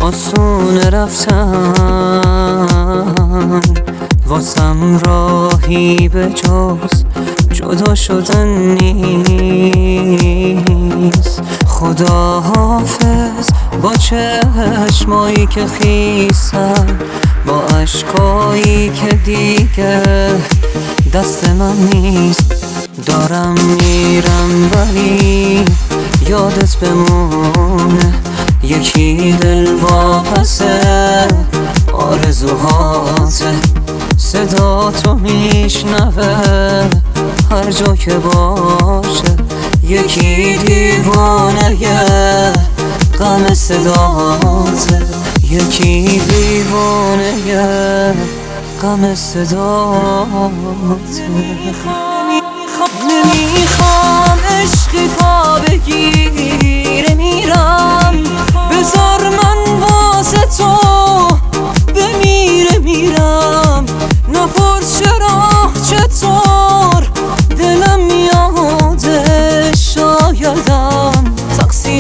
آسون رفتن واسم راهی به جز جدا شدن نیست. خدا حافظ با چشمایی که خیسن، با عشقایی که دیگه دست من نیست. دارم میرم ولی یادت بمونه، یکی دل واپسه آرزوهاته. صدا تو میشنوه هر جا که باشه، یکی دیوانه غم صداته، یکی دیوانه غم صداته. نمیخوام عشقی پا بگیره میرم، بذار من واسه تو بمیره میرم. نپرس چرا چطور دلم میاده، شایدم تقصیر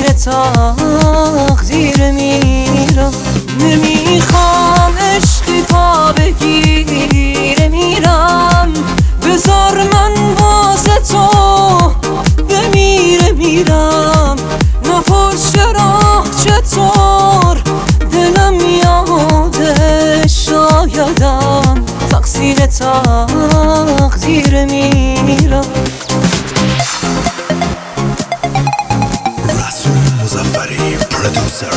تقدیر میرم. نمیخوام عشقی پا بگیره میرم، بذار من واسه تو بمیره میرم. نپرس چرا چطور دلم میاده، شایدم تقصیر تقدیر میرم. رسول مظفری پرودوسر.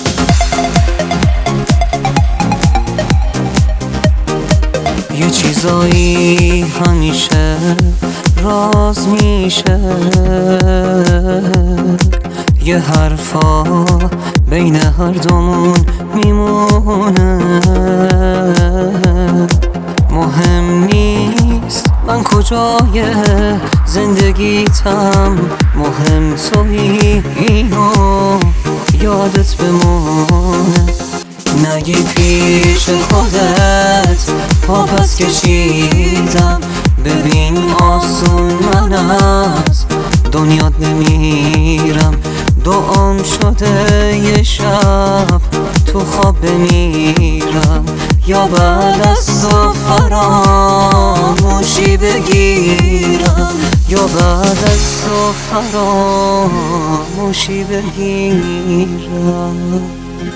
یه چیزایی همیشه راز میشه، یه حرفا بین هر دومون میمونه. مهم نیست من کجای زندگیتم، مهم تویی اینو یادت بمونه. نگی پیش خودت پا پس کشیدم، ببین آسون من از دنیات نمیرم. دعام شده یه شب تو خواب بمیرم، یا بعد از تو فراموشی بگیرم، یا بعد از تو فراموشی بگیرم.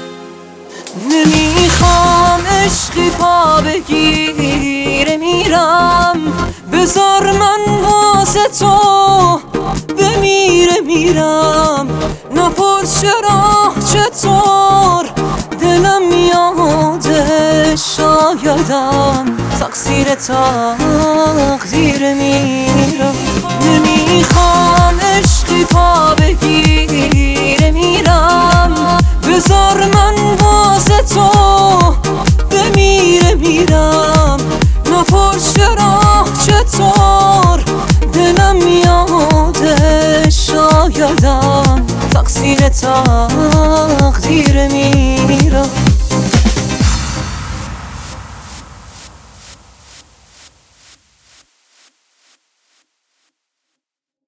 نمیخوام عشقی پا بگیره میرم، بذار من واسه تو بمیره میرم. نپرس چرا چطور دلم میاده، شایدم تقصیر تقدیر میرم. نمیخوام عشقی پا بگیره میرم، بذار من واسه تو بمیره میرم. نپرس چرا چطور دلم میاده، شایدم تقصیر تقدیر میرم.